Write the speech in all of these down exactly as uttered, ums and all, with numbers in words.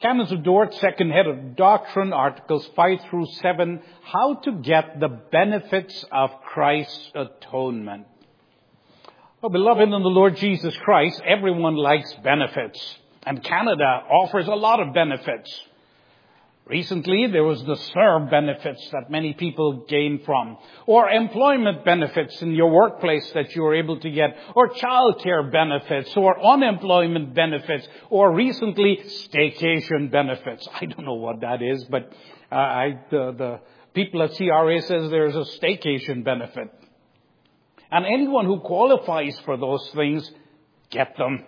Canons of Dort, second head of doctrine, articles five through seven, how to get the benefits of Christ's atonement. Well, beloved in the Lord Jesus Christ, everyone likes benefits. And Canada offers a lot of benefits. Recently, there was the S E R B benefits that many people gain from, or employment benefits in your workplace that you were able to get, or childcare benefits, or unemployment benefits, or recently staycation benefits. I don't know what that is, but uh, I, the, the people at C R A says there's a staycation benefit. And anyone who qualifies for those things, get them.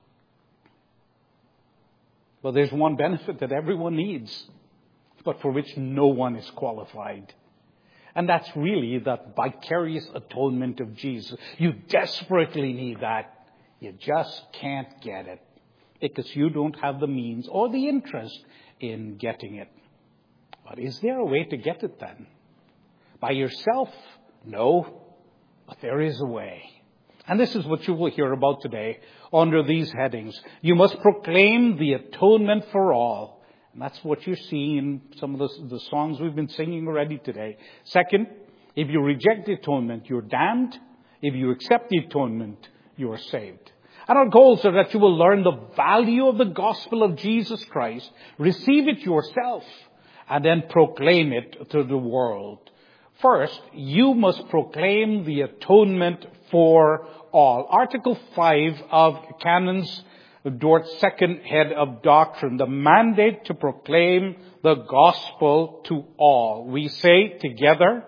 But there's one benefit that everyone needs, but for which no one is qualified. And that's really that vicarious atonement of Jesus. You desperately need that. You just can't get it because you don't have the means or the interest in getting it. But is there a way to get it then? By yourself? No. But there is a way. And this is what you will hear about today under these headings. You must proclaim the atonement for all. And that's what you're seeing in some of the, the songs we've been singing already today. Second, if you reject the atonement, you're damned. If you accept the atonement, you are saved. And our goals are that you will learn the value of the gospel of Jesus Christ, receive it yourself, and then proclaim it to the world. First, you must proclaim the atonement for all. Article five of Canons of Dort's second head of doctrine, the mandate to proclaim the gospel to all. We say together,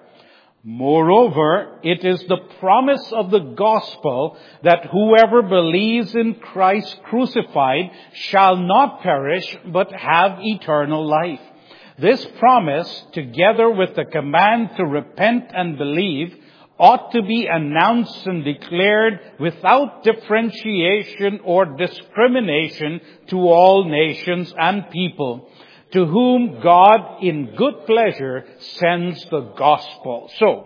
moreover, it is the promise of the gospel that whoever believes in Christ crucified shall not perish but have eternal life. This promise, together with the command to repent and believe, ought to be announced and declared without differentiation or discrimination to all nations and people, to whom God in good pleasure sends the gospel. So,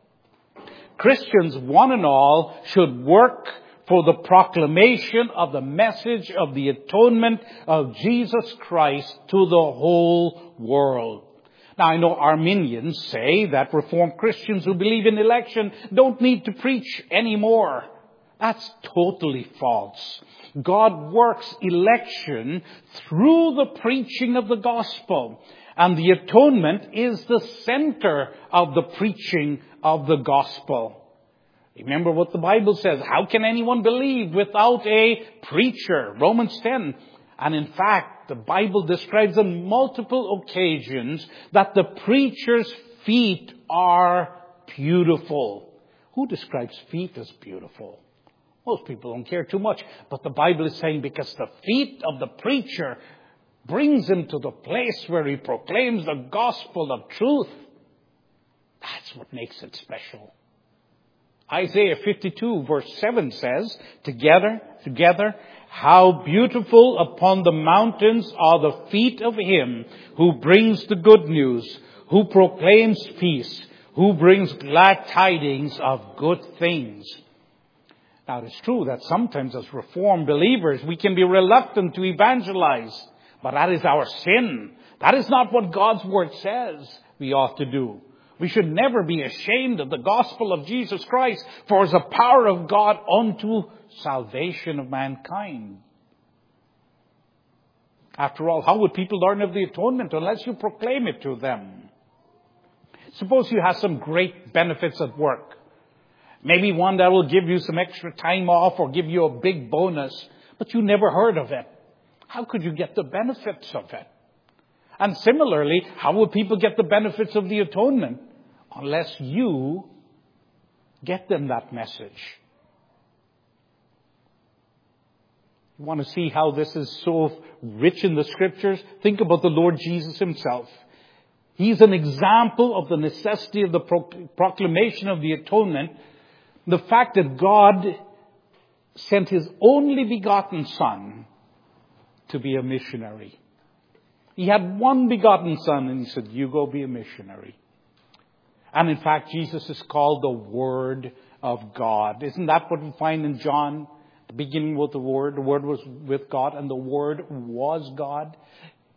Christians, one and all, should work for the proclamation of the message of the atonement of Jesus Christ to the whole world. Now, I know Arminians say that Reformed Christians who believe in election don't need to preach anymore. That's totally false. God works election through the preaching of the gospel. And the atonement is the center of the preaching of the gospel. Remember what the Bible says. How can anyone believe without a preacher? Romans ten. And in fact, the Bible describes on multiple occasions that the preacher's feet are beautiful. Who describes feet as beautiful? Most people don't care too much. But the Bible is saying because the feet of the preacher brings him to the place where he proclaims the gospel of truth. That's what makes it special. Isaiah fifty-two verse seven says, Together, together, how beautiful upon the mountains are the feet of him who brings the good news, who proclaims peace, who brings glad tidings of good things. Now, it's true that sometimes as Reformed believers, we can be reluctant to evangelize. But that is our sin. That is not what God's Word says we ought to do. We should never be ashamed of the gospel of Jesus Christ, for it is the power of God unto salvation of mankind. After all, how would people learn of the atonement unless you proclaim it to them? Suppose you have some great benefits at work. Maybe one that will give you some extra time off or give you a big bonus, but you never heard of it. How could you get the benefits of it? And similarly, how will people get the benefits of the atonement unless you get them that message? You want to see how this is so rich in the Scriptures? Think about the Lord Jesus himself. He's an example of the necessity of the proclamation of the atonement. The fact that God sent his only begotten Son to be a missionary. He had one begotten Son and he said, you go be a missionary. And in fact, Jesus is called the Word of God. Isn't that what we find in John? The beginning with the Word. The Word was with God and the Word was God.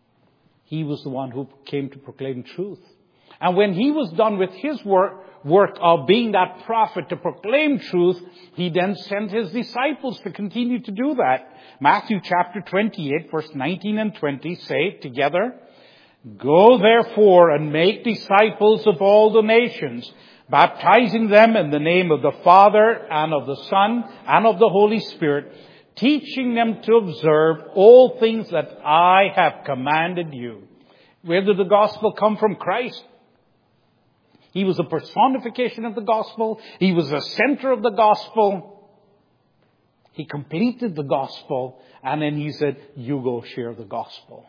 He was the one who came to proclaim truth. And when he was done with his work, work of being that prophet to proclaim truth, he then sent his disciples to continue to do that. Matthew chapter twenty-eight, verse nineteen and twenty say it together. Go therefore and make disciples of all the nations, baptizing them in the name of the Father and of the Son and of the Holy Spirit, teaching them to observe all things that I have commanded you. Where did the gospel come from? Christ. He was the personification of the gospel. He was the center of the gospel. He completed the gospel. And then he said, you go share the gospel.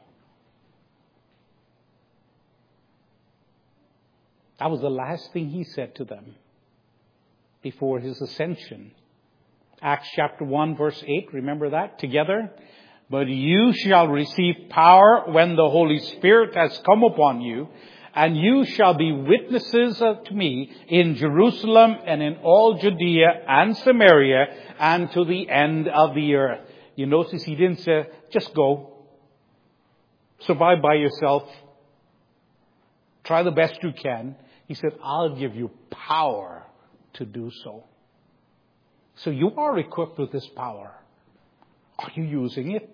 That was the last thing he said to them before his ascension. Acts chapter one, verse eight. Remember that together? But you shall receive power when the Holy Spirit has come upon you. And you shall be witnesses to me in Jerusalem and in all Judea and Samaria and to the end of the earth. You notice he didn't say, just go. Survive by yourself. Try the best you can. He said, I'll give you power to do so. So you are equipped with this power. Are you using it?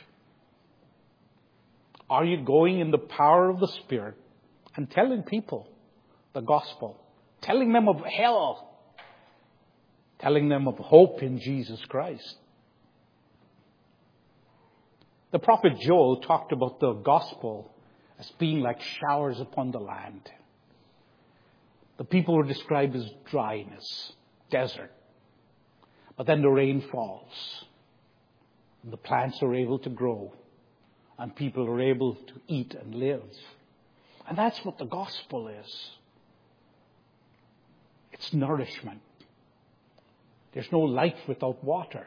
Are you going in the power of the Spirit? And telling people the gospel. Telling them of hell. Telling them of hope in Jesus Christ. The prophet Joel talked about the gospel as being like showers upon the land. The people were described as dryness, desert. But then the rain falls. And the plants are able to grow. And people are able to eat and live. And that's what the gospel is. It's nourishment. There's no life without water.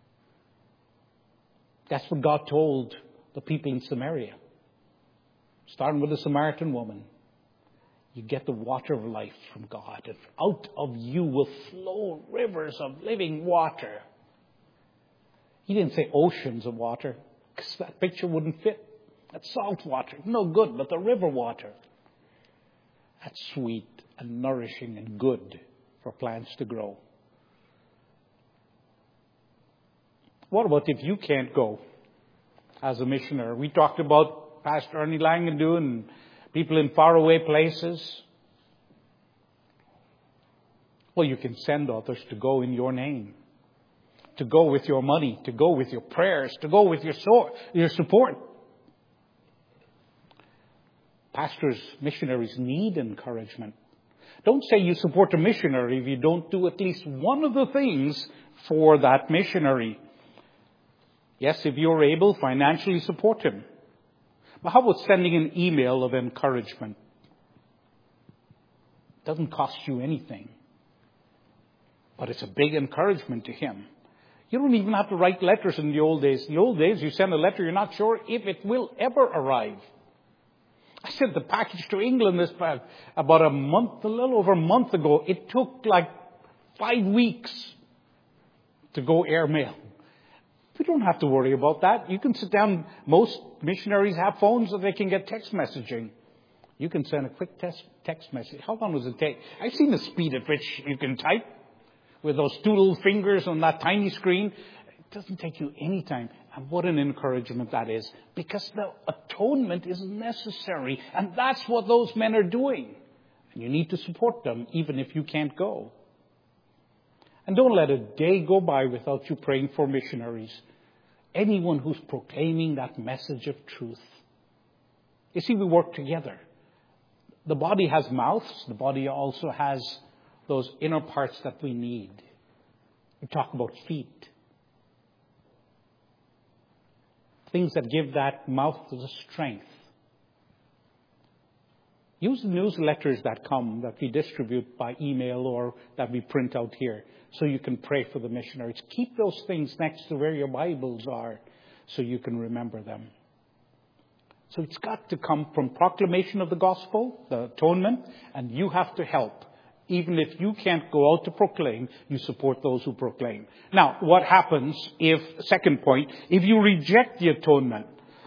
That's what God told the people in Samaria. Starting with the Samaritan woman. You get the water of life from God. And out of you will flow rivers of living water. He didn't say oceans of water, because that picture wouldn't fit. That's salt water. No good, but the river water. That's sweet and nourishing and good for plants to grow. What about if you can't go as a missionary? We talked about Pastor Ernie Langendu and people in faraway places. Well, you can send others to go in your name. To go with your money. To go with your prayers. To go with your, so- your support. Pastors, missionaries need encouragement. Don't say you support a missionary if you don't do at least one of the things for that missionary. Yes, if you're able, financially support him. But how about sending an email of encouragement? It doesn't cost you anything. But it's a big encouragement to him. You don't even have to write letters in the old days. In the old days, you send a letter, you're not sure if it will ever arrive. I sent the package to England this past, about a month, a little over a month ago. It took like five weeks to go airmail. We don't have to worry about that. You can sit down. Most missionaries have phones so they can get text messaging. You can send a quick text, text message. How long does it take? I've seen the speed at which you can type with those two little fingers on that tiny screen. It doesn't take you any time. And what an encouragement that is. Because the atonement is necessary. And that's what those men are doing. And you need to support them even if you can't go. And don't let a day go by without you praying for missionaries. Anyone who's proclaiming that message of truth. You see, we work together. The body has mouths. The body also has those inner parts that we need. We talk about feet. Things that give that mouth the strength. Use the newsletters that come, that we distribute by email or that we print out here, so you can pray for the missionaries. Keep those things next to where your Bibles are so you can remember them. So it's got to come from proclamation of the gospel, the atonement, and you have to help. Even if you can't go out to proclaim, you support those who proclaim. Now, what happens if, second point, if you reject the atonement?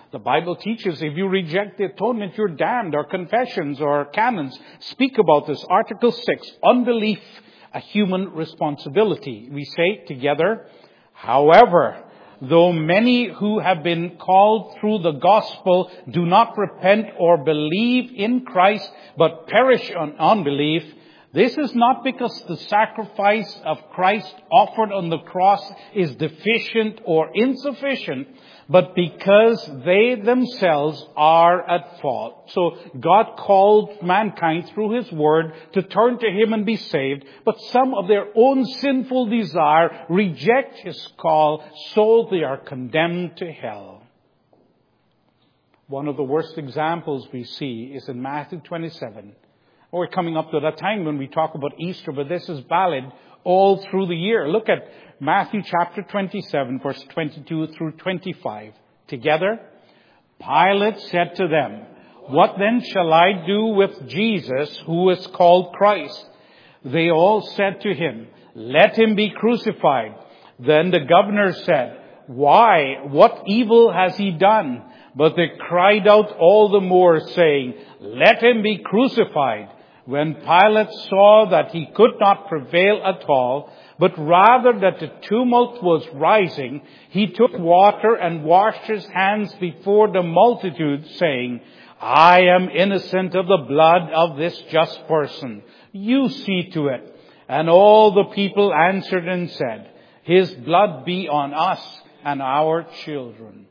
The Bible teaches if you reject the atonement, you're damned. Our confessions or canons speak about this. Article six, unbelief, a human responsibility. We say together, however, though many who have been called through the gospel do not repent or believe in Christ, but perish on unbelief, this is not because the sacrifice of Christ offered on the cross is deficient or insufficient, but because they themselves are at fault. So God called mankind through His Word to turn to Him and be saved, but some of their own sinful desire reject His call, so they are condemned to hell. One of the worst examples we see is in Matthew twenty-seven. We're coming up to that time when we talk about Easter, but this is valid all through the year. Look at Matthew chapter twenty-seven, verse twenty-two through twenty-five. Together, Pilate said to them, "What then shall I do with Jesus, who is called Christ?" They all said to him, "Let him be crucified." Then the governor said, "Why? What evil has he done?" But they cried out all the more, saying, "Let him be crucified." When Pilate saw that he could not prevail at all, but rather that the tumult was rising, he took water and washed his hands before the multitude, saying, "I am innocent of the blood of this just person. You see to it." And all the people answered and said, "His blood be on us and our children."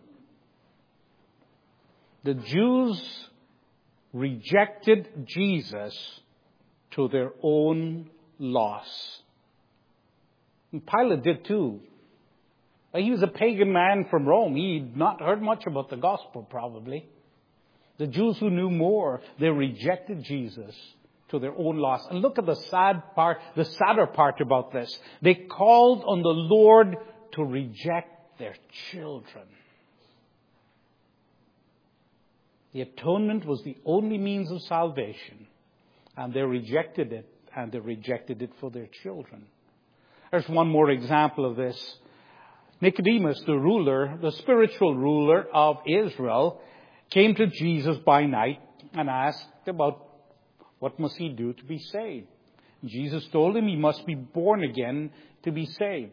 The Jews rejected Jesus to their own loss. And Pilate did too. He was a pagan man from Rome. He'd not heard much about the gospel, probably. The Jews who knew more, they rejected Jesus to their own loss. And look at the sad part, the sadder part about this. They called on the Lord to reject their children. The atonement was the only means of salvation. And they rejected it, and they rejected it for their children. There's one more example of this. Nicodemus, the ruler, the spiritual ruler of Israel, came to Jesus by night and asked about what must he do to be saved. Jesus told him he must be born again to be saved.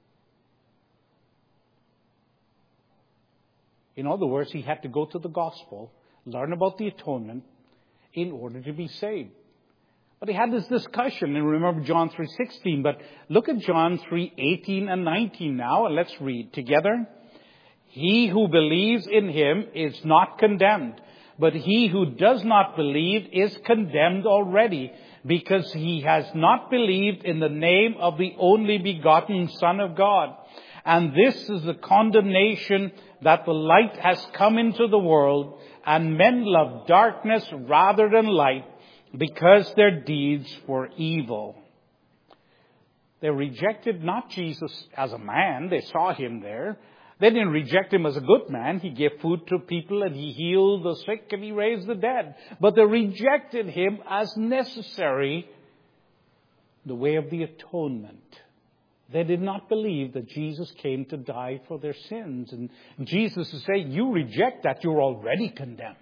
In other words, he had to go to the gospel, learn about the atonement in order to be saved. But he had this discussion, and remember John three sixteen, but look at John three eighteen and nineteen now, and let's read together. He who believes in him is not condemned, but he who does not believe is condemned already, because he has not believed in the name of the only begotten Son of God. And this is the condemnation, that the light has come into the world, and men love darkness rather than light, because their deeds were evil. They rejected not Jesus as a man. They saw him there. They didn't reject him as a good man. He gave food to people and he healed the sick and he raised the dead. But they rejected him as necessary, the way of the atonement. They did not believe that Jesus came to die for their sins. And Jesus is saying, you reject that, you're already condemned.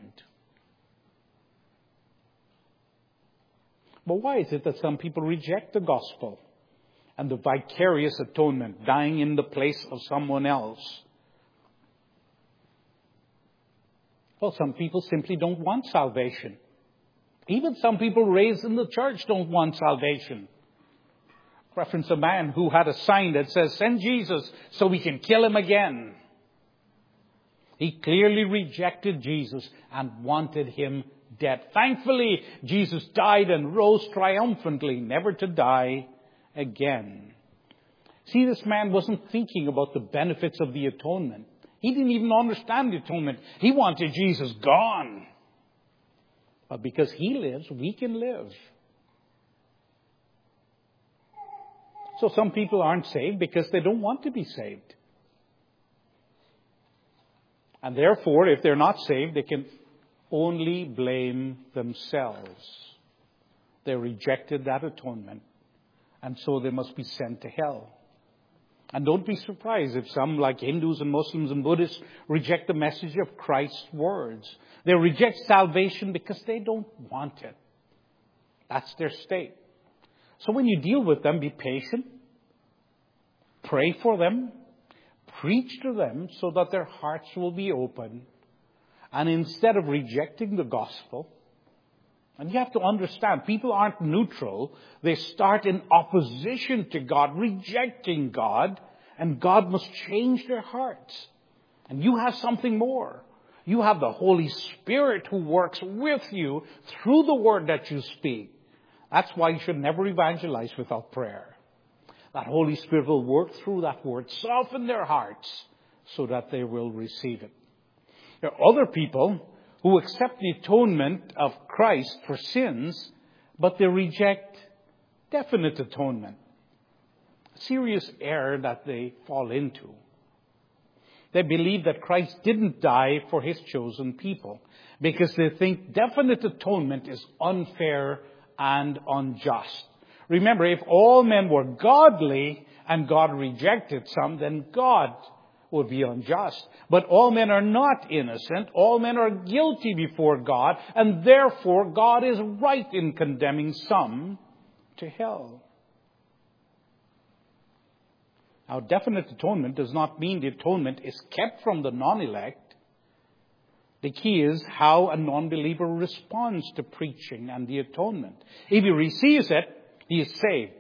But why is it that some people reject the gospel and the vicarious atonement, dying in the place of someone else? Well, some people simply don't want salvation. Even some people raised in the church don't want salvation. Reference a man who had a sign that says, "Send Jesus so we can kill him again." He clearly rejected Jesus and wanted him dead. Thankfully, Jesus died and rose triumphantly, never to die again. See, this man wasn't thinking about the benefits of the atonement. He didn't even understand the atonement. He wanted Jesus gone. But because he lives, we can live. So some people aren't saved because they don't want to be saved. And therefore, if they're not saved, they can only blame themselves. They rejected that atonement, and so they must be sent to hell. And don't be surprised if some, like Hindus and Muslims and Buddhists, reject the message of Christ's words. They reject salvation because they don't want it. That's their state. So when you deal with them, be patient. Pray for them. Preach to them so that their hearts will be open. And instead of rejecting the gospel, and you have to understand, people aren't neutral. They start in opposition to God, rejecting God, and God must change their hearts. And you have something more. You have the Holy Spirit who works with you through the word that you speak. That's why you should never evangelize without prayer. That Holy Spirit will work through that word, soften their hearts so that they will receive it. There are other people who accept the atonement of Christ for sins, but they reject definite atonement. Serious error that they fall into. They believe that Christ didn't die for His chosen people because they think definite atonement is unfair and unjust. Remember, if all men were godly and God rejected some, then God would be unjust. But all men are not innocent. All men are guilty before God, and therefore God is right in condemning some to hell. Now, definite atonement does not mean the atonement is kept from the non-elect. The key is how a non-believer responds to preaching and the atonement. If he receives it, he is saved.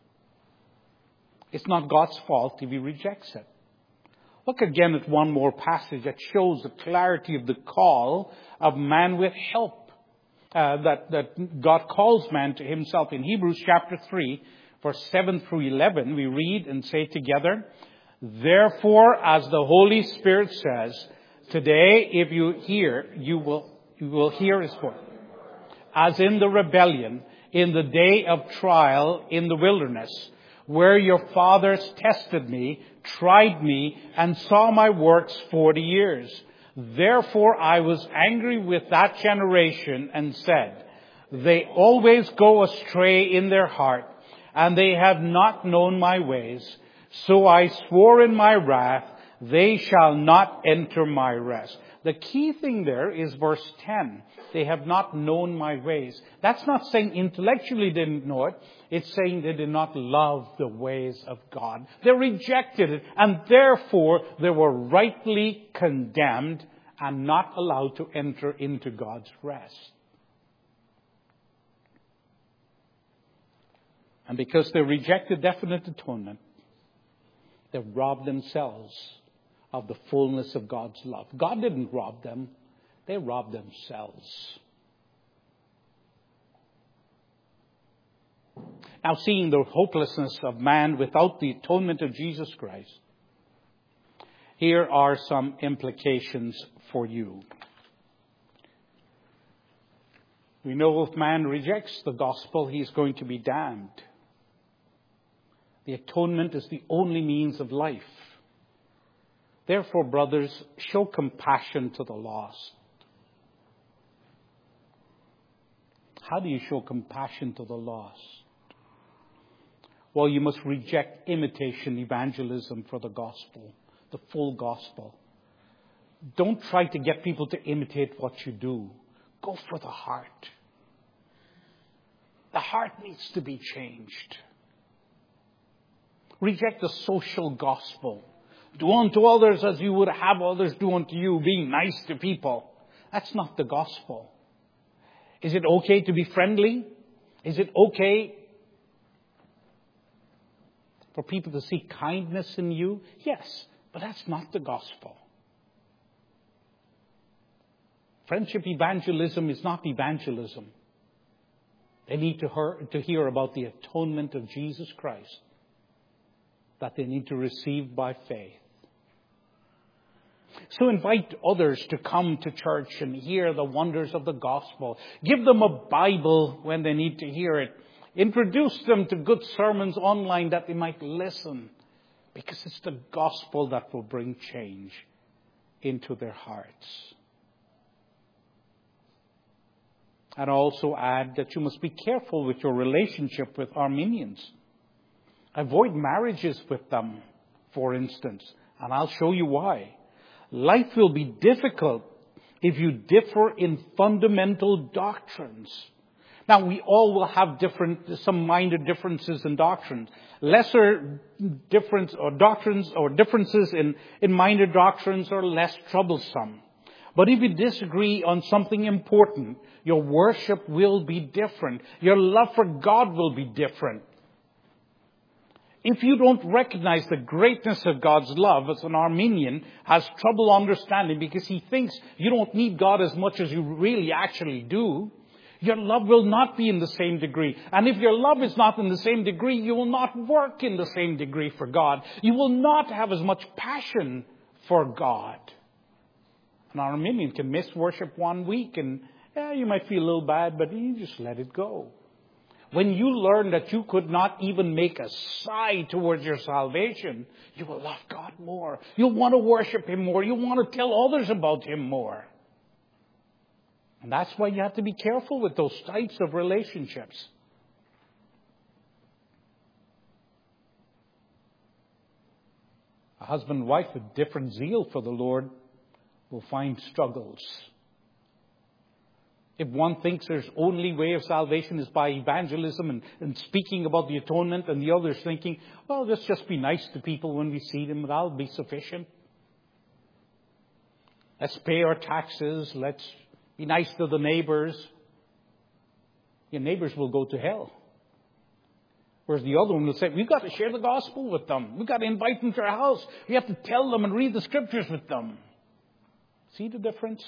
It's not God's fault if he rejects it. Look again at one more passage that shows the clarity of the call of man with help. Uh, that, that God calls man to Himself. In Hebrews chapter three, verse seven through eleven, we read and say together, "Therefore, as the Holy Spirit says, today if you hear, you will, you will hear His voice. As in the rebellion, in the day of trial in the wilderness, where your fathers tested me, tried me, and saw my works forty years. Therefore I was angry with that generation and said, they always go astray in their heart, and they have not known my ways. So I swore in my wrath, they shall not enter my rest." The key thing there is verse ten. They have not known my ways. That's not saying intellectually they didn't know it. It's saying they did not love the ways of God. They rejected it, and therefore they were rightly condemned and not allowed to enter into God's rest. And because they rejected definite atonement, they robbed themselves of the fullness of God's love. God didn't rob them. They robbed themselves. Now, seeing the hopelessness of man without the atonement of Jesus Christ, here are some implications for you. We know if man rejects the gospel, he is going to be damned. The atonement is the only means of life. Therefore, brothers, show compassion to the lost. How do you show compassion to the lost? Well, you must reject imitation evangelism for the gospel, the full gospel. Don't try to get people to imitate what you do. Go for the heart. The heart needs to be changed. Reject the social gospel. Do unto others as you would have others do unto you, being nice to people. That's not the gospel. Is it okay to be friendly? Is it okay for people to see kindness in you? Yes, but that's not the gospel. Friendship evangelism is not evangelism. They need to hear, to hear about the atonement of Jesus Christ that they need to receive by faith. So invite others to come to church and hear the wonders of the gospel. Give them a Bible when they need to hear it. Introduce them to good sermons online that they might listen. Because it's the gospel that will bring change into their hearts. And also add that you must be careful with your relationship with Armenians. Avoid marriages with them. for instance. And I'll show you why. Life will be difficult if you differ in fundamental doctrines. Now, we all will have different, some minor differences in doctrines. Lesser difference or doctrines or differences in, in minor doctrines are less troublesome. But if you disagree on something important, your worship will be different. Your love for God will be different. If you don't recognize the greatness of God's love, as an Arminian has trouble understanding because he thinks you don't need God as much as you really actually do, your love will not be in the same degree. And if your love is not in the same degree, you will not work in the same degree for God. You will not have as much passion for God. An Arminian can miss worship one week and yeah, you might feel a little bad, but you just let it go. When you learn that you could not even make a sigh towards your salvation, you will love God more. You'll want to worship Him more. You'll want to tell others about Him more. And that's why you have to be careful with those types of relationships. A husband and wife with different zeal for the Lord will find struggles. If one thinks there's only way of salvation is by evangelism and, and speaking about the atonement, and the other's thinking, well, let's just be nice to people when we see them, that'll be sufficient. Let's pay our taxes, let's be nice to the neighbors. Your neighbors will go to hell. Whereas the other one will say, we've got to share the gospel with them. We've got to invite them to our house. We have to tell them and read the scriptures with them. See the difference?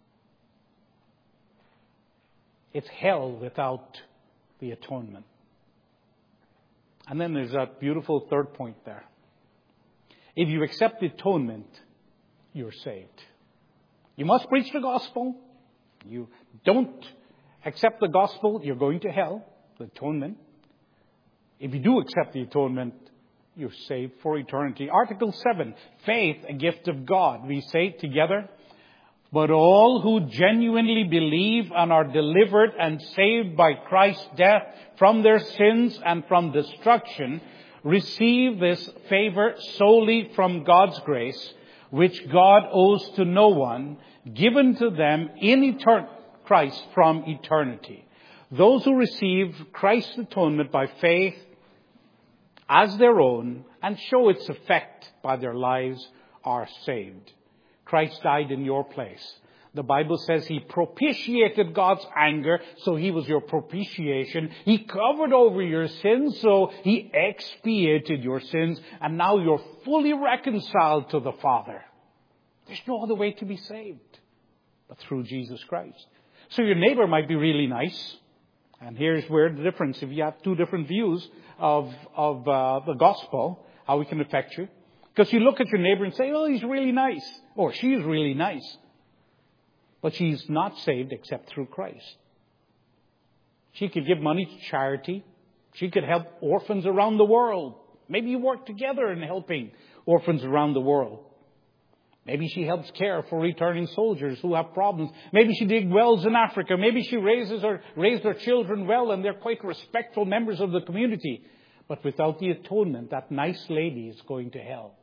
It's hell without the atonement. And then there's that beautiful third point there. If you accept the atonement, you're saved. You must preach the gospel. You don't accept the gospel, you're going to hell, the atonement. If you do accept the atonement, you're saved for eternity. Article seven, faith, a gift of God. We say it together. But all who genuinely believe and are delivered and saved by Christ's death from their sins and from destruction receive this favor solely from God's grace, which God owes to no one, given to them in etern- Christ from eternity. Those who receive Christ's atonement by faith as their own and show its effect by their lives are saved. Christ died in your place. The Bible says He propitiated God's anger, so He was your propitiation. He covered over your sins, so He expiated your sins, and now you're fully reconciled to the Father. There's no other way to be saved but through Jesus Christ. So your neighbor might be really nice. And here's where the difference, if you have two different views of, of uh, the gospel, how it can affect you. Because you look at your neighbor and say, oh, he's really nice. Or she's really nice. But she's not saved except through Christ. She could give money to charity. She could help orphans around the world. Maybe you work together in helping orphans around the world. Maybe she helps care for returning soldiers who have problems. Maybe she digs wells in Africa. Maybe she raises her, raised her children well and they're quite respectful members of the community. But without the atonement, that nice lady is going to hell.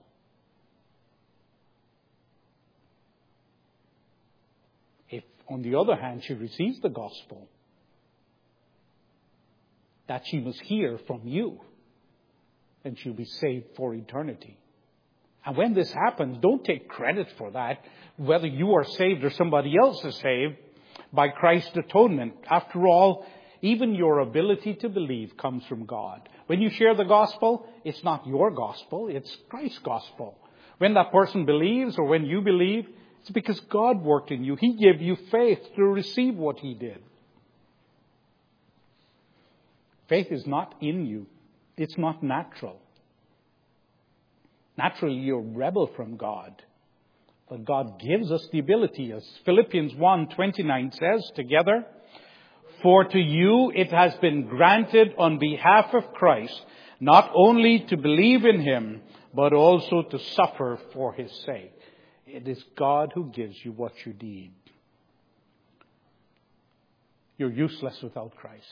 If, on the other hand, she receives the gospel, that she must hear from you, then she'll be saved for eternity. And when this happens, don't take credit for that, whether you are saved or somebody else is saved by Christ's atonement. After all, even your ability to believe comes from God. When you share the gospel, it's not your gospel, it's Christ's gospel. When that person believes or when you believe, it's because God worked in you. He gave you faith to receive what He did. Faith is not in you. It's not natural. Naturally, you're a rebel from God. But God gives us the ability, as Philippians one twenty-nine says together, for to you it has been granted on behalf of Christ, not only to believe in Him, but also to suffer for His sake. It is God who gives you what you need. You're useless without Christ.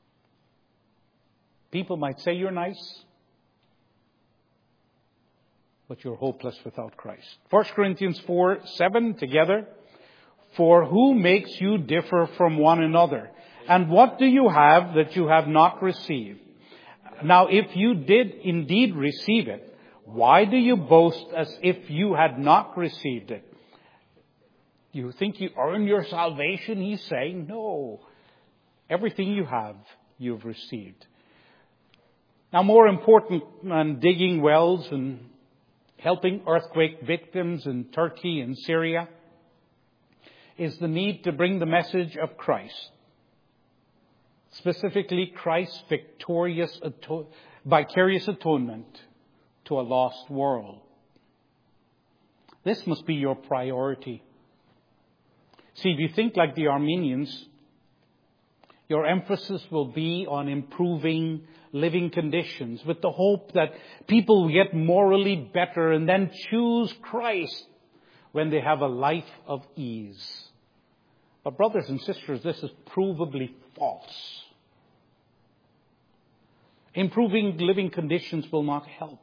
People might say you're nice. but you're hopeless without Christ. First Corinthians four seven together. For who makes you differ from one another? And what do you have that you have not received? Now, if you did indeed receive it, why do you boast as if you had not received it? You think you earn your salvation? He's saying, no. Everything you have, you've received. Now, more important than digging wells and helping earthquake victims in Turkey and Syria is the need to bring the message of Christ. Specifically, Christ's victorious, ato- vicarious atonement to a lost world. This must be your priority. See, if you think like the Armenians, your emphasis will be on improving living conditions with the hope that people will get morally better and then choose Christ when they have a life of ease. But brothers and sisters, this is provably false. Improving living conditions will not help.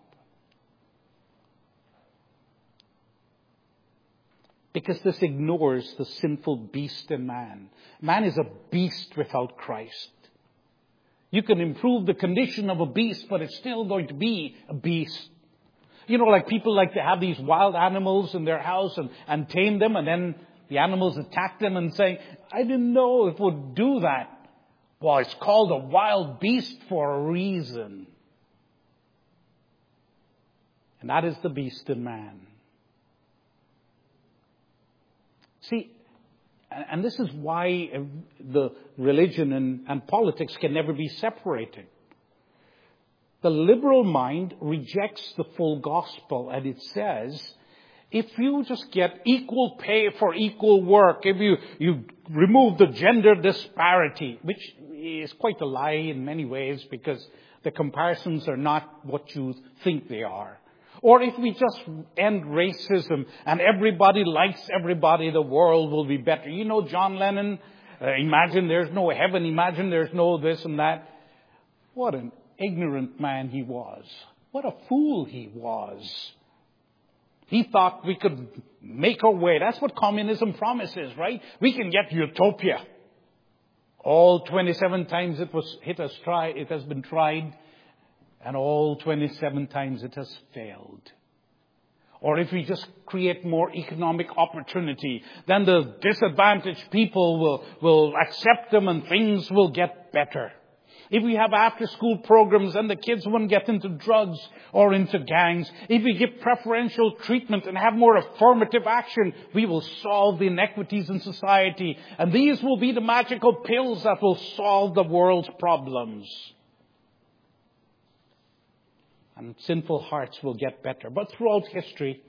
Because this ignores the sinful beast in man. Man is a beast without Christ. You can improve the condition of a beast, but it's still going to be a beast. You know, like people like to have these wild animals in their house and, and tame them, and then the animals attack them and say, I didn't know it would do that. Well, it's called a wild beast for a reason. And that is the beast in man. See, and this is why the religion and, and politics can never be separated. The liberal mind rejects the full gospel, and it says, if you just get equal pay for equal work, if you, you remove the gender disparity, which is quite a lie in many ways because the comparisons are not what you think they are. Or if we just end racism and everybody likes everybody, the world will be better. You know, John Lennon, uh, imagine there's no heaven, imagine there's no this and that. What an ignorant man he was. What a fool he was. He thought we could make our way. That's what communism promises, right? We can get utopia. All twenty-seven times it was it has tried, it has been tried, and all twenty-seven times it has failed. Or if we just create more economic opportunity, then the disadvantaged people will, will accept them and things will get better. If we have after-school programs and the kids won't get into drugs or into gangs, if we give preferential treatment and have more affirmative action, we will solve the inequities in society. And these will be the magical pills that will solve the world's problems. And sinful hearts will get better. But throughout history,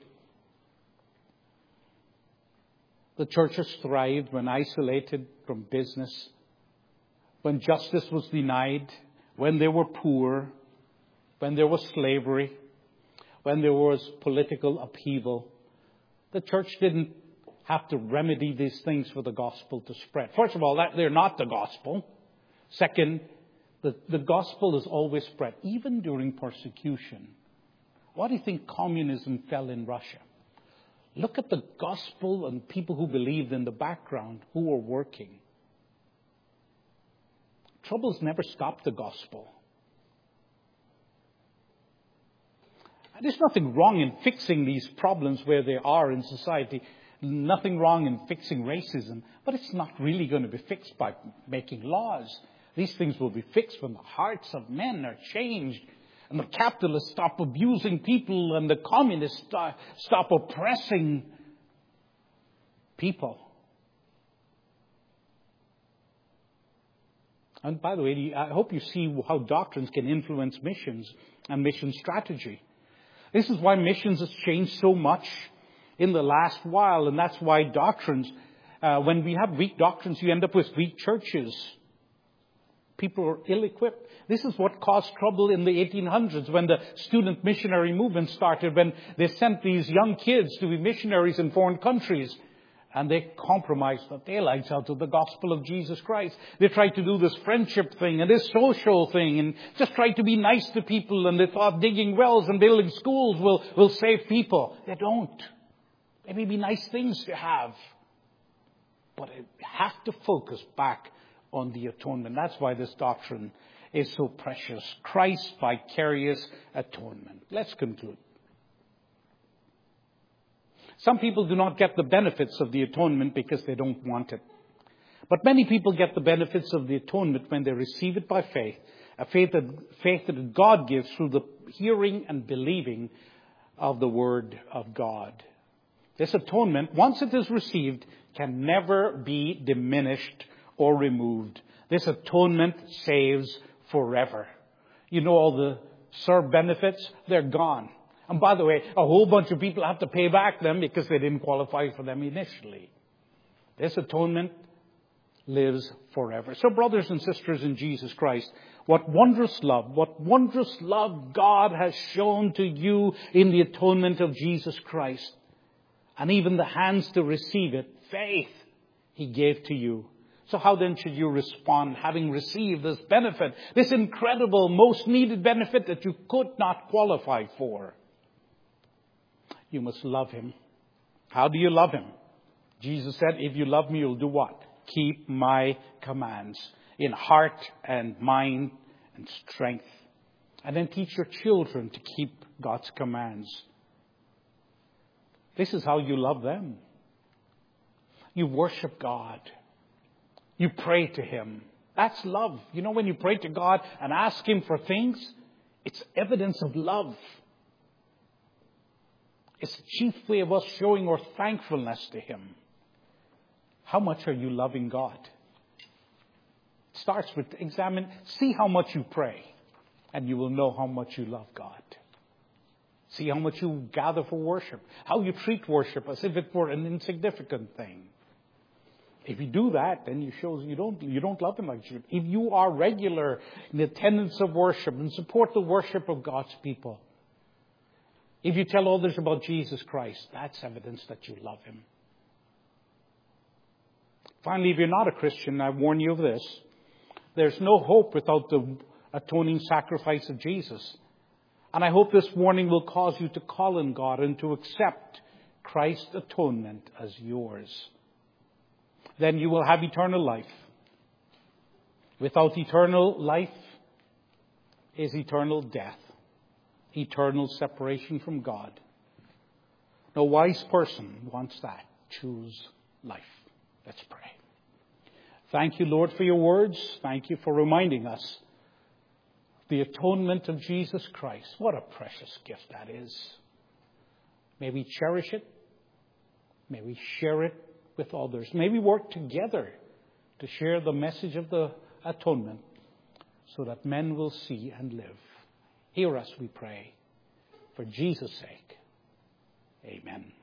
the churches thrived when isolated from business, when justice was denied, when they were poor, when there was slavery, when there was political upheaval. The church didn't have to remedy these things for the gospel to spread. First of all, that they're not the gospel. Second, the, the gospel is always spread, even during persecution. Why do you think communism fell in Russia? Look at the gospel and people who believed in the background who were working. Troubles never stop the gospel. There's nothing wrong in fixing these problems where they are in society. Nothing wrong in fixing racism. But it's not really going to be fixed by making laws. These things will be fixed when the hearts of men are changed. And the capitalists stop abusing people. And the communists stop, stop oppressing people. And by the way, I hope you see how doctrines can influence missions and mission strategy. This is why missions has changed so much in the last while. And that's why doctrines, uh, when we have weak doctrines, you end up with weak churches. People are ill-equipped. This is what caused trouble in the eighteen hundreds when the student missionary movement started, when they sent these young kids to be missionaries in foreign countries. And they compromised their taillights out of the gospel of Jesus Christ. They tried to do this friendship thing and this social thing and just tried to be nice to people, and they thought digging wells and building schools will, will save people. They don't. They may be nice things to have. But I have to focus back on the atonement. That's why this doctrine is so precious. Christ's vicarious atonement. Let's conclude. Some people do not get the benefits of the atonement because they don't want it. But many people get the benefits of the atonement when they receive it by faith, a faith that, faith that God gives through the hearing and believing of the Word of God. This atonement, once it is received, can never be diminished or removed. This atonement saves forever. You know, all the S E R B benefits, they're gone. And by the way, a whole bunch of people have to pay back them because they didn't qualify for them initially. This atonement lives forever. So brothers and sisters in Jesus Christ, what wondrous love, what wondrous love God has shown to you in the atonement of Jesus Christ. And even the hands to receive it, faith, He gave to you. So how then should you respond, having received this benefit, this incredible, most needed benefit that you could not qualify for? You must love Him. How do you love Him? Jesus said, if you love me, you'll do what? Keep my commands in heart and mind and strength. And then teach your children to keep God's commands. This is how you love them. You worship God. You pray to Him. That's love. You know, when you pray to God and ask Him for things, it's evidence of love. It's the chief way of us showing our thankfulness to Him. How much are you loving God? It starts with examine, see how much you pray, and you will know how much you love God. See how much you gather for worship, how you treat worship as if it were an insignificant thing. If you do that, then you show you don't you don't love Him like you should. If you are regular in the attendance of worship and support the worship of God's people, if you tell others about Jesus Christ, that's evidence that you love Him. Finally, if you're not a Christian, I warn you of this. There's no hope without the atoning sacrifice of Jesus. And I hope this warning will cause you to call on God and to accept Christ's atonement as yours. Then you will have eternal life. Without eternal life is eternal death. Eternal separation from God. No wise person wants that. Choose life. Let's pray. Thank you, Lord, for your words. Thank you for reminding us the atonement of Jesus Christ. What a precious gift that is. May we cherish it. May we share it with others. May we work together to share the message of the atonement so that men will see and live. Hear us, we pray. For Jesus' sake. Amen.